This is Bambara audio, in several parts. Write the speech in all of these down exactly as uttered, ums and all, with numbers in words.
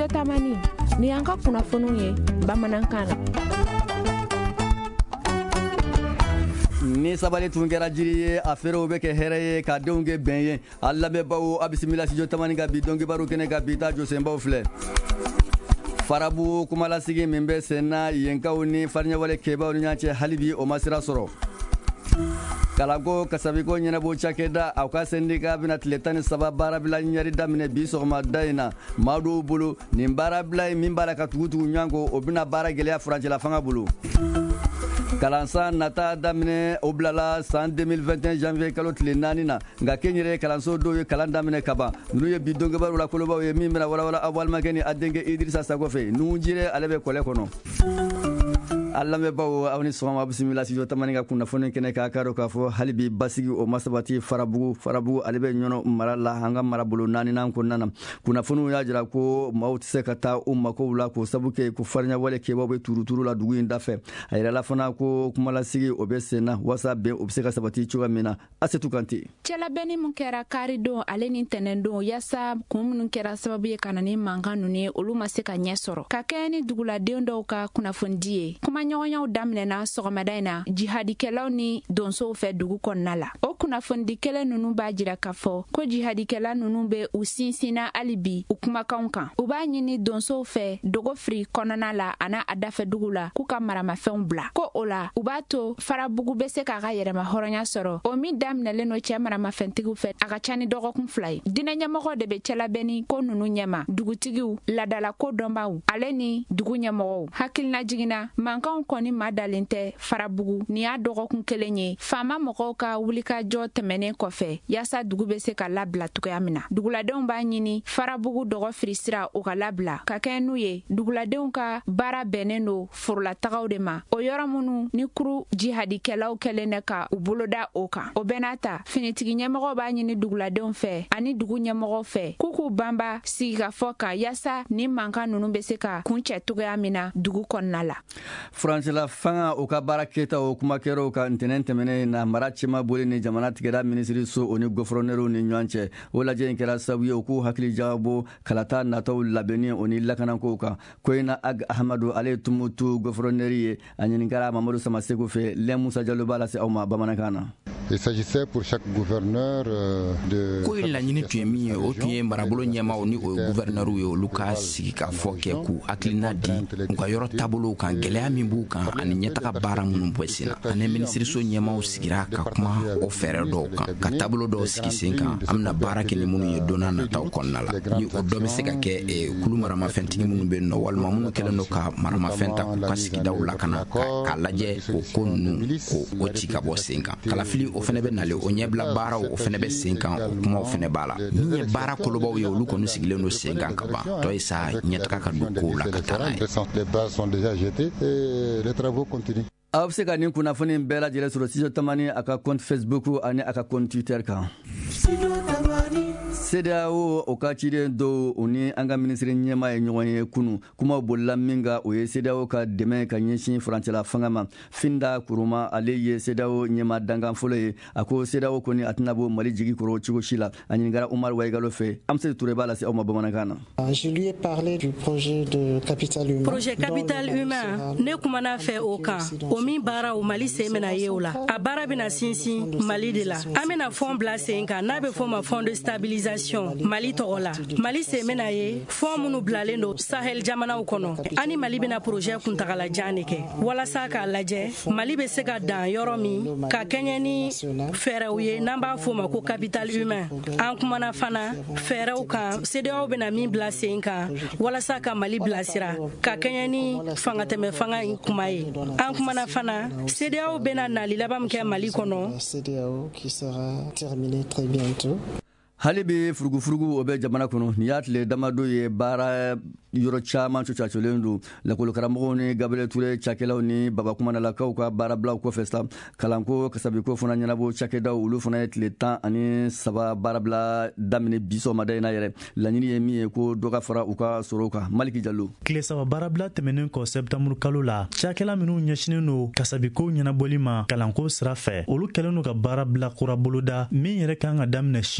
Studio Tamani ni an ka kunnafoniw ye bamanankan na. Ni sabali tun kɛra jiri ye a feerew bɛ kɛ hɛrɛ ye ka denw kɛ bɛn ye a lamɛnbaaw a bisimila Studio Tamani ka bi dɔnkibaru kɛnɛ ka bi ta jɔsenbaw filɛ. Farabu kumalasigi min bɛ sen na yenkaw ni fariɲɛwale kɛbaaw ni ɲɔgɔn cɛ hali bi o ma sira sɔrɔ. Kalanko kasabiko ɲɛnabɔ cakɛda aw ka sendika bɛna tile tan ni saba baarabila ɲɛri daminɛ bi sɔgɔmada in na maa dɔw bolo nin baarabila ye min b'a la ka tugutugu ɲɔgɔn kɔ o bɛna baara gɛlɛya furancɛla fanga bolo. Kalansan nata daminɛ o bilala san deux mille vingt et un janvier kalo tile naani na nka kenyɛrɛ kalanso dɔw ye kalan daminɛ ka ban ninnu ye bi dɔnkibaru la kolobaw ye min bɛna walawala aw balimakɛ ni a denkɛ Idirisa Sako fɛ nuhu jire ale bɛ kɔlɛ kɔnɔ. A lamɛnbaaw aw ni sɔgɔma bisimila Studio Tamani ka kunnafoni kɛnɛ k'a kadɔ k'a fɔ hali bi basigi o ma sabati Farabugu Farabugu ale bɛ ɲɔnɔ mara la an ka marabolo naaninan kɔnɔna na kunnafoniw y'a jira ko maaw tɛ se ka taa u makow la k'o sabu kɛ ko fariɲɛwale kɛbaaw bɛ turuturu la dugu in da fɛ a yirala fana ko kumalasigi o bɛ sen na walasa bɛn o bɛ se ka sabati cogoya min na Asetu Kante. Cɛlabɛnni min kɛra karidon ale ni ntɛnɛndon yaasa kun minnu kɛra sababu ye ka na ni mankan ninnu ye olu ma se ka ɲɛ sɔrɔ ka kɛ ni duguladen dɔw ka kunnafonidi ye kuma ɲɔgɔnyaw daminɛna sɔgɔmada in na jihadikɛlaw ni donsow fɛ dugu kɔnɔna la o kunnafonidi kelen ninnu b'a jira k'a fɔ ko jihadikɛla ninnu bɛ u sinsinna hali bi u kumakanw kan u b'a ɲini donsow fɛ dogofiri kɔnɔna la a n'a a dafɛ dugu la k'u ka maramafɛnw bila ko o la u b'a to Farabugu bɛ se k'a ka yɛrɛma hɔrɔnya sɔrɔ o min daminɛlen no cɛ maramafɛntigiw fɛ a ka ca ni dɔgɔkun fila ye dinɛ ɲɛmɔgɔ de bɛ cɛlabɛnni ko ninnu ɲɛma dugutigiw ladala ko dɔnbaw ale ni dugu ɲɛmɔgɔw hakilina jiginna mankanw kɔni ma dalen tɛ Farabugu ni y'a dɔgɔkun kelen ye faama mɔgɔw ka wulikajɔ tɛmɛnen kɔfɛ yaasa dugu bɛ se ka labila cogoya min na duguladenw b'a ɲini Farabugu dɔgɔfiri sira o ka labila ka kɛ n'u ye duguladenw ka baara bɛnnen do forolatagaw de ma o yɔrɔ minnu ni kuru jihadikɛlaw kɛlen bɛ ka u boloda o kan o bɛɛ n'a ta finitigi ɲɛmɔgɔ b'a ɲini duguladenw fɛ ani dugu ɲɛmɔgɔw fɛ k'u k'u banba sigikafɔ kan yaasa ni mankan ninnu bɛ se ka kuncɛ cogoya min na dugu kɔnɔna la. Furancɛla fanga o ka baara kɛta o kuma kɛra ka ntɛnɛn tɛmɛnen na mara cɛma boli ni jamana tigɛra minisiri so o ni gofɔrɔnɛriw ni ɲɔgɔn cɛ o lajɛ in kɛra sababu ye u k'u hakili jagabɔ kalata nataw labɛnni o ni lakanako kan ko in na Ag Ahamadu ale ye tumutu gofɔrɔnɛri ye a ɲininkara Mamadu Samaseko fɛ Lɛn Musa Jalo b'a lase aw ma bamanankan na. Il s'agissait pour chaque gouverneur de ko in laɲini tun ye min ye o tun ye marabolo ɲɛmaw ni o ye guvɛrnɛriw ye olu ka sigi ka fɔ kɛ k'u hakilina di u ka yɔrɔ taabolow kan gɛlɛya min b'u kan ani ɲɛtaga baara minnu bɔ sen na ani minisiriso ɲɛmaw sigira ka kuma o fɛɛrɛ dɔw kan ka taabolo dɔw sigi sen kan an bɛna baara kɛ ni minnu ye donna nataw kɔnɔna la ni o dɔ bɛ se ka kɛ kulu maramafɛntigi minnu bɛ yen nɔ walima minnu kɛlen don ka maramafɛn ta k'u ka sigidaw lakana k'a lajɛ o ko ninnu ko o ci ka bɔ sen kan kalafili o fɛnɛ bɛ nale o ɲɛbila baaraw o fɛnɛ bɛ sen kan o kumaw fɛnɛ b'a la min ye baara kolobaw ye olu kɔni sigilen don sen kan ka ban tɔ ye sa ɲɛtaga ka don kow la ka taa n'a ye. Aw bɛ se ka nin kunnafoni bɛɛ lajɛlen sɔrɔ Studio Tamani a ka compte Facebook ani a ka compte Twitter kan. C D A O o ka ciden dɔw o ni an ka minisiri ɲɛmaa ye ɲɔgɔn ye kunu kumaw bolila min kan o ye C D A O ka dɛmɛ ka ɲɛsin furancɛla fanga ma Finda Kuruma ale ye C D A O ɲɛmaa dankan fɔlɔ ye a ko C D A O kɔni a tɛna bɔ Mali jigi kɔrɔ cogo si la a ɲininkara Umar Waigalo fɛ Amsatu Ture b'a lase aw ma bamanankan na. Je lui ai parlé du projet de capital humain. Projet capital humain ne kumana fɛ o kan o min baara o Mali sen bɛna ye o la a baara bɛna sinsin Mali de la an bɛna fɔn bila sen kan n'a bɛ fɔ ma fond de stabilisation Mali tɔgɔ la Mali sen bɛna ye fɔn minnu bilalen don Sahel jamanaw kɔnɔ ani Mali bɛna projet kuntagalajan de kɛ walasa k'a lajɛ Mali bɛ se ka dan yɔrɔ min ka kɛɲɛ ni fɛɛrɛw ye n'an b'a fɔ ma ko capital humain an kumana fana fɛɛrɛw kan C D A O bɛna min bila sen kan walasa ka Mali bilasira ka kɛɲɛ ni fangatɛmɛ fanga in kuma ye an kumana fana C D A O bɛna nali laban min kɛ Mali kɔnɔ C D A O qui sera terminé très bientôt. Hali bi furugufurugu o bɛ jamana kɔnɔ ni y'a tile damadɔ ye baara yɔrɔ caman cɔcɔlen don lakɔlikaramɔgɔw ni Gabriel Ture cakɛlaw ni babakumanalakaw ka baarabilaw kɔfɛ sa kalanko kasabiko fana ɲɛnabɔ cakɛdaw olu fana ye tile tan ani saba baarabila daminɛ bi sɔgɔmada in na yɛrɛ laɲini ye min ye ko dɔ ka fara u ka sɔrɔw kan Maliki Jalo. Tile saba baarabila tɛmɛnen kɔ septembre kalo la cakɛla minnu ɲɛsinen don kasabiko ɲɛnabɔli ma kalanko sira fɛ olu kɛlen don ka baarabila kura boloda min yɛrɛ kan ka daminɛ sini n'o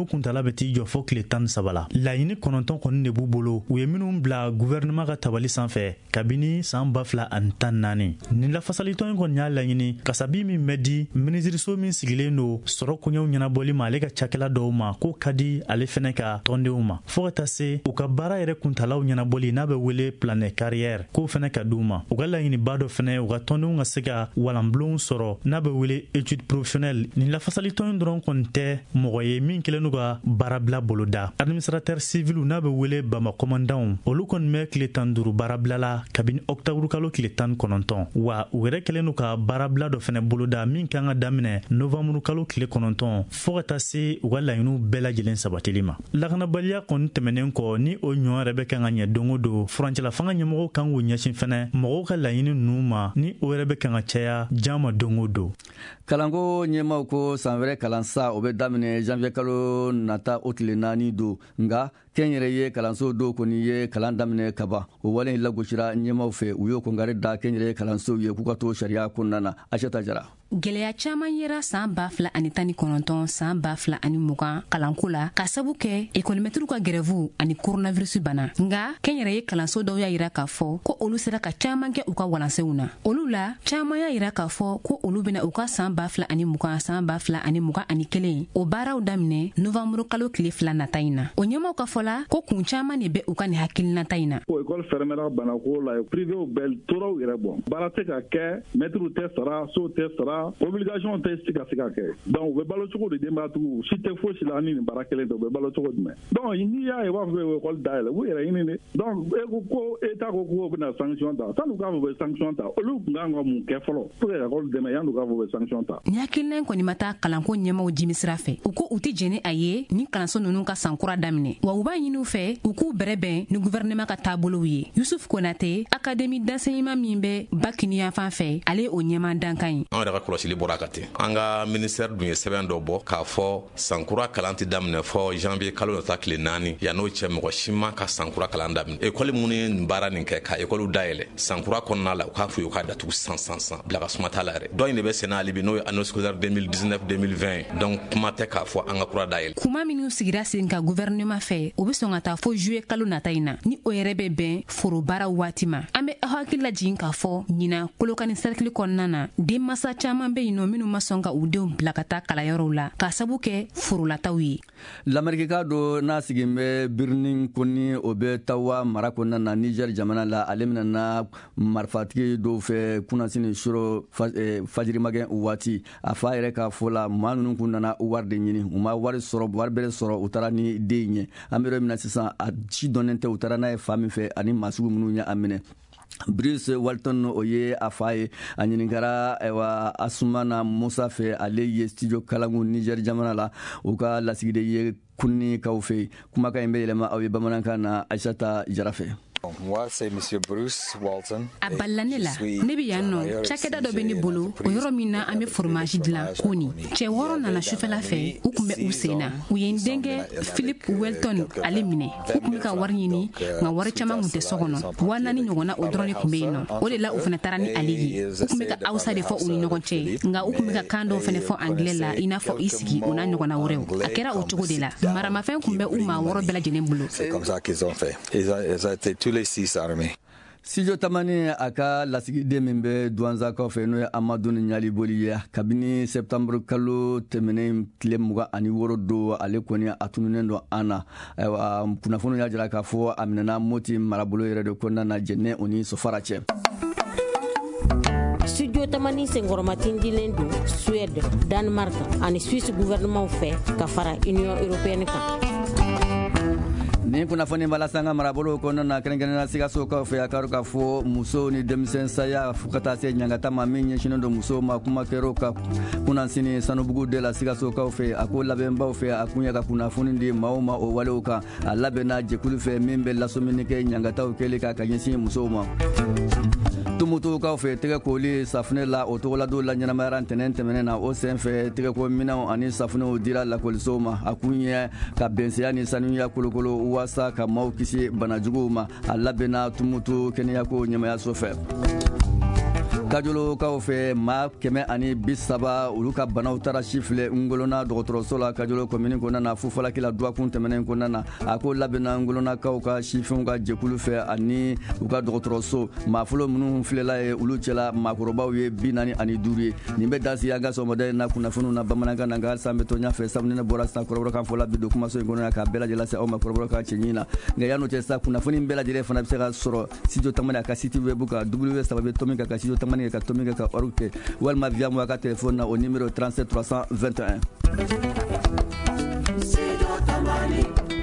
o kuntala bɛ t'i jɔ fɔ tile tan ni saba la laɲini kɔnɔntɔn kɔni de b'u bolo u ye minnu bila gouvernement ka tabali sanfɛ kabini san ba fila ani tan naani nin lafasalitɔn in kɔni y'a laɲini kasabi min bɛ di minisiriso min sigilen don sɔrɔ koɲɛw ɲɛnabɔli ma ale ka cakɛla dɔw ma ko ka di ale fɛnɛ ka tɔndenw ma fɔɔ ka taa se u ka baara yɛrɛ kuntalaw ɲɛnabɔli n'a bɛ wele planète carrière k'o fɛnɛ ka d'u ma u ka laɲiniba dɔ fɛnɛ u ka tɔndenw ka se ka walanbulonw sɔrɔ n'a bɛ wele étude professionnelle nin lafasalitɔn in dɔrɔn kɔni tɛ mɔgɔ ye min kelen n'u ka baarabila boloda administrateur civil n'a bɛ wele bama commandant olu kɔni bɛ tile tan duuru baarabila la kabini octobre kalo tile tan kɔnɔntɔn wa u yɛrɛ kelen n'u ka baarabila dɔ fɛnɛ boloda min kan ka daminɛ novembre kalo tile kɔnɔntɔn fɔɔ ka taa se u ka laɲiniw bɛɛ lajɛlen sabatili ma lakanabaliya kɔni tɛmɛnen kɔ ni o ɲɔgɔn yɛrɛ bɛ kan ka ɲɛ don o don furancɛla fanga ɲɛmɔgɔw kan k'u ɲɛsin fɛnɛ mɔgɔw ka laɲini ninnu ma ni o yɛrɛ bɛ kan ka caya jan ma don o don kalanko ɲɛmaw ko san wɛrɛ kalansa o bɛ daminɛ janvier kalo nata o tile naani don nga kɛn yɛrɛ ye kalanso dɔw kɔni ye kalan daminɛ kaban o wale in lagosira ɲɛmaw fɛ u y'o kɔngari da kɛn yɛrɛ ye kalansow ye k'u ka to sariya kɔnɔna na Aishata Jara. Gɛlɛya caman yera san ba fila ani tan ni kɔnɔntɔn san ba fila ani mugan kalanko la ka sabu kɛ ekɔlimɛtiriw ka grève ani coronavirus bana nga kɛn yɛrɛ ye kalanso dɔw y'a yira k'a fɔ ko olu sera ka caman kɛ u ka walansenw na olu la caman y'a yira k'a fɔ ko olu bena u ka san ba fila ani mugan san ba fila ani mugan ani kelen o baaraw daminɛ novembre kalo tile fila nata in na o ɲɛmaw ka fɔ la ko kun caman de bɛ u ka nin hakilinata in na o école fermera banako la privéw bɛɛ toraw yɛrɛ bɔ baara tɛ ka kɛ mɛtiriw tɛ sara so tɛ sara obligation tɛ se ka se ka kɛ donc u bɛ balo cogo de denbayatigiw si tɛ fosi la ni nin baara kelen tɛ u bɛ balo cogo jumɛn donc n'i y'a ye u b'a fɔ ko école dayɛlɛ u yɛrɛ ɲini de donc e ko ko état ko k'o bɛna sanction ta san'u k'a fɔ u bɛ sanction ta olu tun kan ka mun kɛ fɔlɔ pour que école dɛmɛ yan'u k'a fɔ u bɛ sanction ta. Ni hakilina kɔni ma taa kalanko ɲɛmaw jimi sira fɛ u ko u tɛ jɛni a ye ni kalanso ninnu ka san kura daminɛ wa u b'a ɲini u fɛ u k'u bɛrɛbɛn ni gouvernement ka taabolow ye Yusuf Konate académie d'enseignement min bɛ Bakini yan fan fɛ ale o ɲɛma dankan ye. An yɛrɛ ka kɔlɔsili bɔra ka ten an ka ministère dun ye sɛbɛn dɔ bɔ k'a fɔ sankura kalan tɛ daminɛ fɔ janvier kalo nata tile naani yan'o cɛ mɔgɔ si ma ka sankura kalan daminɛ école minnu ye nin baara nin kɛ ka école dayɛlɛ sankura kɔnɔna la u k'a fɔ u k'a datugu san san san bila ka suma t'a la yɛrɛ dɔ in de bɛ senna hali bi n'o ye année scolaire deux mille dix-neuf deux mille vingt donc kuma tɛ k'a fɔ an ka kura dayɛlɛ. kuma minnu sigira sen ka gouvernement fɛ u bɛ sɔn ka taa fɔ juillet kalo nata in na ni o yɛrɛ bɛ bɛn foro baara waati ma an bɛ aw hakili lajigin k'a fɔ ɲina kolokani cercle kɔnɔna na denmasa caman bɛ yen nɔ minnu ma sɔn ka u denw bila ka taa kalayɔrɔw la k'a sabu kɛ forolataw ye. Lamɛrikɛka dɔ n'a sigin bɛ birinin kɔni o bɛ Tawa mara kɔnɔna na Niger jamana la ale minɛna marifatigi dɔw fɛ kunnasini suro fajirimagɛ waati a fa yɛrɛ ka fɔ la maa ninnu kun nana wari de ɲini u ma wari sɔrɔ wari bɛrɛ sɔrɔ u taara ni den ye an bɛ yɔrɔ min na sisan a ci dɔnnen tɛ u taara n'a ye fa min fɛ ani maa sugu minnu ye a minɛ. Brice Walton o ye a fa ye a ɲininkara Asumana Musa fɛ ale ye studio kalangu Niger jamana la u ka lasigide ye kunni kaw fɛ kumakan in bɛ yɛlɛma aw ye bamanankan na Aishata Jara fɛ. Moi, c'est Monsieur Bruce Walton. A balla ne la ne bɛ yan nɔ cakɛda dɔ bɛ ne bolo o yɔrɔ min na an bɛ fromage dilan Koni cɛ wɔɔrɔ nana sufɛla fɛ u tun bɛ u sen na u ye n denkɛ Philip Welton ale minɛ u tun bɛ ka wari ɲini nka wari caman tun tɛ so kɔnɔ wa naani ɲɔgɔnna o dɔrɔn de tun bɛ yen nɔ o de la u fana taara ni ale ye u tun bɛ ka awsa de fɔ u ni ɲɔgɔn cɛ nka u tun bɛ ka kan dɔw fana fɔ anglais la i n'a fɔ i sigi o n'a ɲɔgɔnna wɛrɛw a kɛra o cogo de la maramafɛn tun bɛ u maa wɔɔrɔ bɛɛ lajɛlen bolo. C'est comme ça qu'ils ont fait. Ils ont, ils ont été tous les six armés. Sijo Tamani a ka lasigiden min bɛ Douanzakaw fɛ n'o ye Amadou Ɲali Boli ye kabini septembre kalo tɛmɛnen tile mugan ani wɔɔrɔ don ale kɔni a tununnen don an na ayiwa kunnafoni y'a jira k'a fɔ a minɛna Moti marabolo yɛrɛ de kɔnɔna na jɛnɛ o ni Sofara cɛ. Studio Tamani senkɔrɔmatin dilen don Suède, Danemark ani Suisse gouvernement fɛ ka fara Union européenne kan. Ni kunnafoni bala sanga marabolo kɔnɔna na kɛrɛnkɛrɛnnenya Sikaso kaw fɛ a ka k'a fɔ muso ni denmisɛn saya fo ka taa se ɲangata ma min ɲɛsinnen don muso ma kuma kɛr'o ka kunnasini sanubugu de la Sikaso kaw fɛ a ko labɛnbaw fɛ a kun ye ka kunnafoni di maaw ma o walew kan a labɛnna jɛkulu fɛ min bɛ lasɔmini kɛ ɲangataw kɛli ka ka ɲɛsin musow ma. Tumutu kaw fɛ tɛgɛ koli safunɛ la o togola don la ɲɛnamayara ntɛnɛn tɛmɛnen na o sen fɛ tɛgɛko minɛnw ani safunɛw dira lakɔlisow ma a kun ye ka bɛnsɛya ni sanuya kolokolo wasa ka maaw kisi banajuguw ma a labɛnna Tumutu kɛnɛyako ɲɛmayaso fɛ. kajolokaw fɛ maa kɛmɛ ani bi saba olu ka banaw tara si filɛ ngolona dɔgɔtɔrɔso la kajolo komini kɔnɔna na fufalaki la duwakun tɛmɛnen kɔnɔna na a ko labɛnna ngolonakaw ka sifinw ka jɛkulu fɛ ani u ka dɔgɔtɔrɔso maafolo minnu filɛla ye olu cɛla maakɔrɔbaw ye bi naani ani duuru ye nin bɛ dansi an ka sɔgɔmada na kunnafoniw na bamanankan na nka halisa an bɛ to ɲɛfɛ sabu ni ne bɔra sisan kɔrɔbɔrɔkan fɔla bi don kumaso in kɔnɔ k'a bɛɛ lajɛlen lase aw ma kɔrɔbɔrɔkan cɛɲi na nka yan'o cɛ sisan kunnafoni bɛɛ lajɛlen fana bɛ se ka sɔrɔ studio tamani a ka site web kan w saba tomin ka ka studio tamani ka tomin ka ka org kɛ walima via mo ka telefone na au numéro trente-sept trois cent vingt et un.